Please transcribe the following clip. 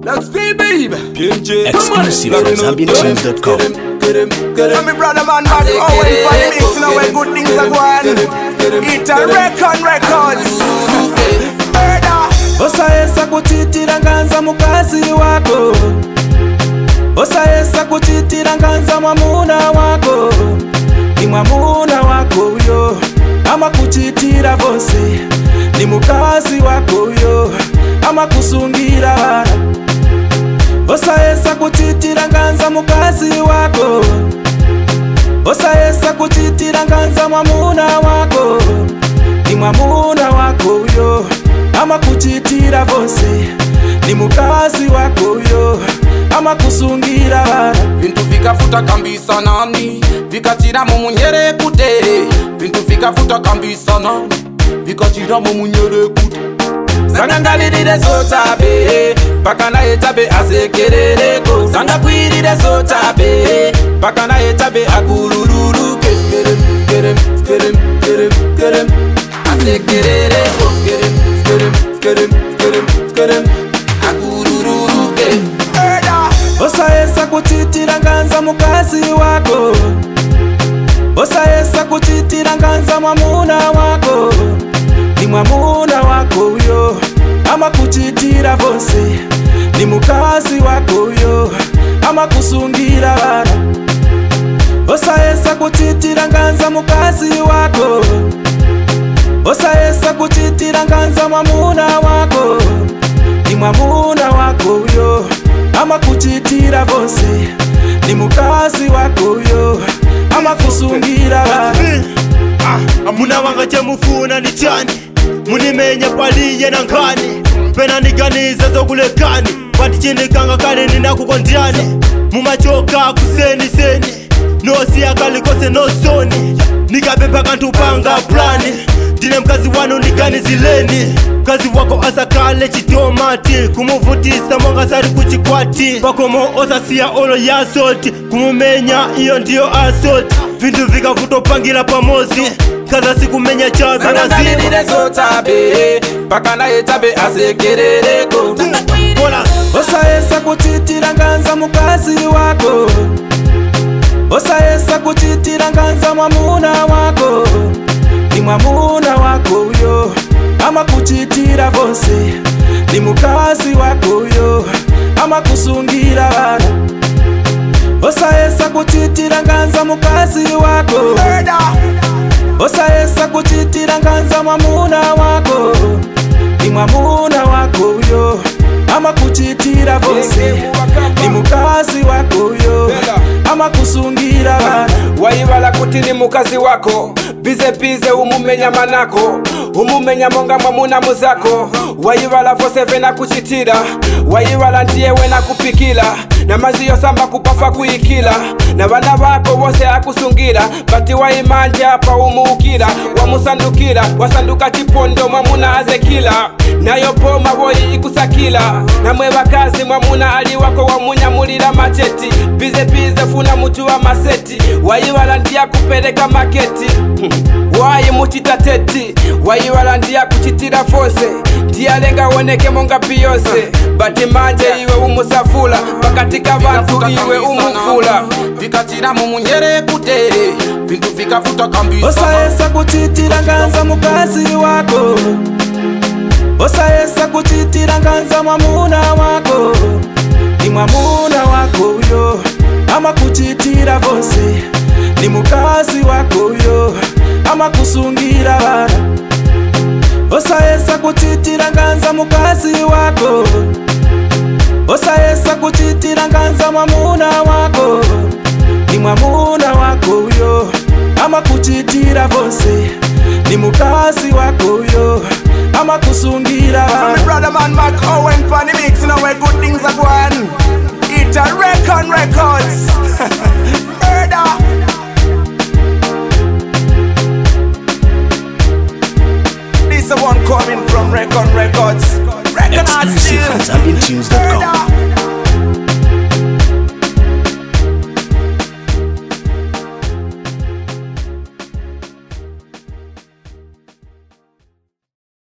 Let's be baby. Exclusive from ZambianTunes.com. Tell me brother man, Mark Owen for the mix, you know where good things are going. It's a records. Osaesa kuchitira nganza mukazi wako, osaesa kuchitira nganza mwamuna wako, ni mwamuna wako uyo, ama kuchitira vose, ni mukazi wako uyo, ama kusungira wana. Osaesa kuchitira nganza mukazi wako, osaesa kuchitira nganza mwamuna wako, ni mwamuna wako uyo, ama kuchitira vose, ni mukazi wako uyo, ama kusungira wana. Vintu vikafuta kambisa nani, vikatira mumunyere kute. Vintu vikafuta kambisa nani, vikatira mumunyere kute. Sangangalirire sotabe, pakana etabe asekerereko. Sangakwirire sotabe, pakana etabe akurururu. Kerem, kerem, kerem, kerem, asekerereko. Kerem, akurururu. Osaesa kuchitira nganza mukazi wako, osaesa kuchitira nganza mwamuna wako, ni mwamuna wako uyo, ama kuchitira vose, ni mukazi wako uyo, ama kusungira wana. Osaesa kuchitira nganza mukazi wako, osaesa kuchitira nganza mwamuna wako, ni mwamuna wako uyo, ama kuchitira vose, ni mukazi wako uyo, ama kusungira wana. Amuna wanga chemufuna ni chani, munimenya paliye na nkani, pena niganiza zokulekani, pati chini kanga kani ninakukondiani. Mumachoka kuseni seni, nosi akalikose no soni, nikabepa kantupanga plani, dine mkazi wanu nigani zileni. Mkazi wako asakale chitomati, kumuvutisa mwanga sari kuchikwati, pakomo osasia olo ya soti, kumumenya iyo ndiyo asoti. Vintu vikafuto pangira pamozi, kaza siku menya chabe na zimu. Sangangalirire sotabe, pakana etabe asekerereko. Osaesa kuchitira nganza mukazi wako, osaesa kuchitira nganza mwamuna wako, ni mwamuna wako uyo, ama kuchitira vose, ni mukazi wako uyo, ama kusungira wana. Osaesa kuchitira nganza mukazi wako, osaesa kuchitira nganza mwamuna wako, ni mwamuna wako uyo, ama kuchitira vose, ni mukazi wako uyo, ama kusungira wana. Waibala kuti ni mukazi wako, bize umumenya manako, umumenya monga mwamuna muzako. Waibala vose vena kuchitira, waibala ndiye wena kupikila, na mazi yosamba kupafa kuikila, na bana bako vose akusungira. Bati waimanja pa umuukira, wamusandukira, wasanduka chipondo mwamuna azekila, nayo poma boyi ikusakila. Na mwebakazi mwamuna ali wako wamunyamulira macheti, bize funa mutu wa maseti. Waibala ndiye kupeleka maketi, wayi muchitateti. Waibala ndiye kuchitira fose, ndiye lenga woneke monga Beyonce. Bati manje iwe umusafula, pakatika bantu iwe umufula. Vikatira mumunyere kute, vintu vikafuta kambisa. Osaesa kuchitira nganza mukazi wako, osaesa kuchitira nganza mwamuna wako, ni mwamuna wako uyo, ama kuchitira vose, ni mukazi wako uyo, ama kusungira wana. Osaesa kuchitira nganza mukazi wako, osaesa kuchitira nganza mwamuna wako, ni mwamuna wako uyo, ama kuchitira vose, ni mukazi wako uyo, ama kusungira wana. My brother man Mark Owen for the mix, you know where good things are going. It's a records. This is one coming from Records. Exclusive from ZambianTunes.com.